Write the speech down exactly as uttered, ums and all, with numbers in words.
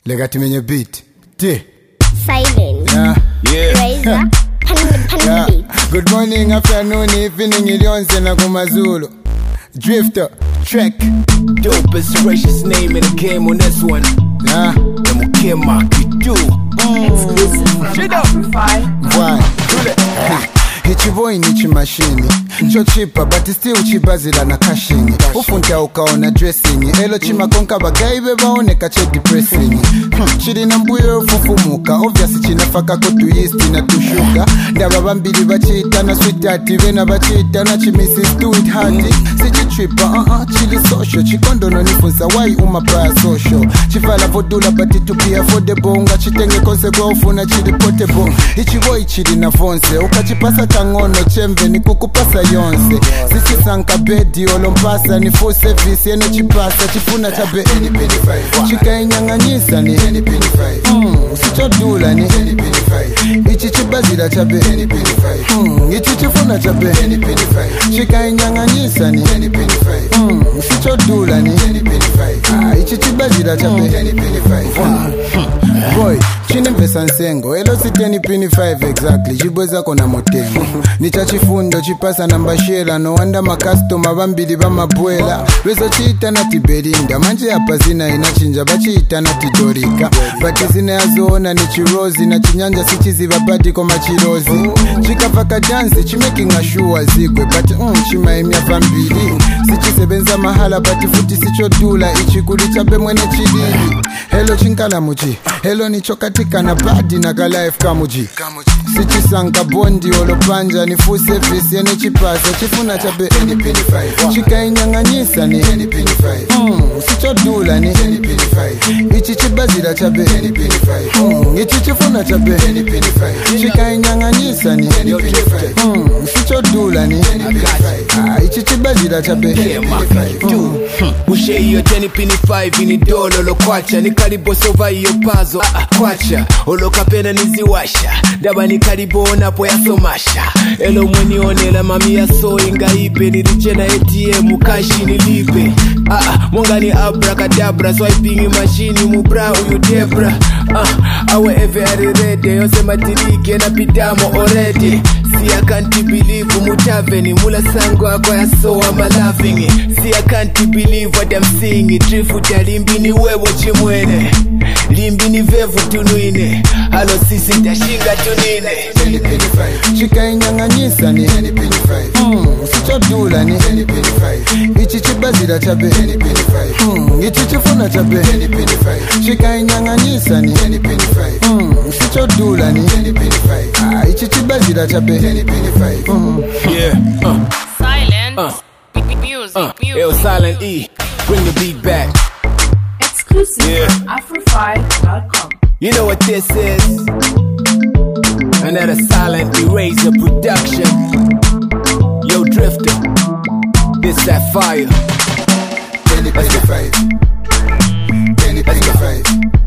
Legati menye beat. T. Silent. Yeah. Yeah. Razor. Pan, pan Yeah. beat. Good morning, afternoon, evening, ilionse na kumazulu. Drifter, Trek. Dopest gracious name in the game on this one. Yeah. Mukema Kidu. Exclusive. Shut up. Why? Hichiboy ni chimashini cho chipa but still chibazila na kashini ufunta ukaona dressing elo chima konka bagaibe baoneka che depressing hmm. Chiri na mbuyo fufumuka obviously chinafaka ko tu yeast na tushuka ndaba bambiri bachita na sweetheart bena bachita na chimisi do it hard sichi tripa uh uh chili social chikondo no nifunza why uma pra social chifala vodula but to be affordable nga chitenge konse kwa ufuna chili portable hichiboy chiri na fonse ukachipasa ngono chembe ni kukupasa yonse sichi sanka bedi olompasa ni full service yene chipasa chifuna chabe chika inyanganyisa ni mm, usichodula ni ichi chibazila chabe mm, ichi chifuna chabe chika inyanganyisa ni mm, usichodula ni ah, ichi chibazila chabe boy chine mpesa nsengo elo siteni pini five exactly jibweza kona motengo nicha chifundo chipasa namba shela no wanda makastoma bambili bamabwela lwezo chita na tiberinda manje hapa zina inachinja bachita na tidorika bati zina yazoona ni chirozi na chinyanja sichiziva badi koma chirozi chikafaka dansi chimaking ashua zigwe but mm, chimaimya bambili sichisebenza mahala bati futi sichodula ichikuli chabe mwene chilili hello chinkala muchi hello nicho katika na badi na ka life kamuji sichi sanka bondi olopanja ni full service yene chipasa chifuna chabe chika inyanganyisa ni mm, usichodula ni ichi chibazila chabe mm, ichi chifuna chabe chika inyanganyisa ni mm, usichodula ni ah, ichi chibazila chabe Ushe iyo teni pini five ini dolo lo kwacha ni karibo sova iyo pazo ah, ah, kwacha oloka pena niziwasha daba ni karibo onapo ya somasha elo mweni onela mami ya so inga ipe nilichena A T M kashi nilipe ah, ah, mwanga ni abracadabra swiping machine mubra uyu debra ah, awe eve arirede yose matirike na pitamo already see I can't believe mutaveni mula sango ako ya so I'm laughing see I can't believe what I'm seeing drifuta limbini wewo chimwene limbini vevu tunuine halo sisi tashinga tunine chika inyanganyisa ni mm, usichodula ni ichi chibazila chabe mm, ichi chifuna chabe chika inyanganyisa ni mm, usichodula ni ah, ichi chibazila chabe mm. yeah uh. Silent. Uh. Music. Uh, Music. L Silent E, bring the beat back. Exclusive Yeah. from Afrofi dot com. You know what this is? Another Silent Eraser production. Yo, Drifter, this that fire. Let's go. Let's go.